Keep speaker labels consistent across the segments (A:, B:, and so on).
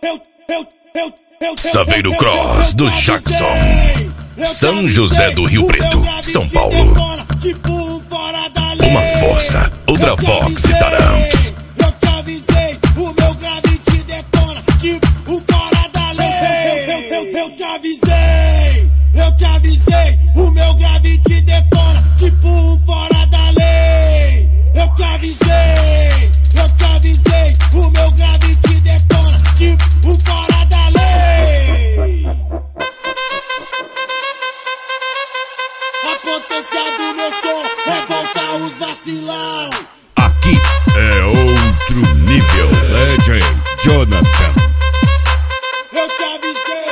A: Saveiro Cross do Jackson, São José do Rio Preto, São Paulo. Uma força, Ultra Fox e Taramps.
B: Eu te avisei, o meu grave te detona, tipo o fora da lei. Eu te avisei, o meu grave te detona, tipo um fora da lei. Eu te avisei, o meu grave te detona, tipo um fora da lei. A potência do meu som revolta os vacilão.
C: Aqui é outro nível, DJ Jonathan.
B: Eu te avisei.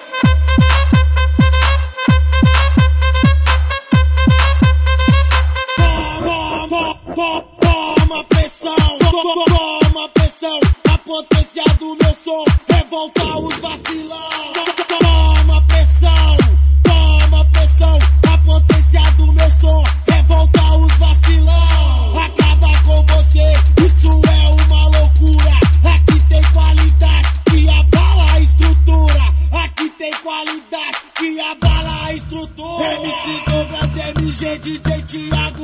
B: Toma pressão, a potência do meu som revolta os vacilão. Toma pressão, a potência do meu som revolta os vacilão. Acaba com você, isso é uma loucura. Aqui tem qualidade que abala a estrutura. Aqui tem qualidade que abala a estrutura. MC Douglas, MG, DJ Thiago.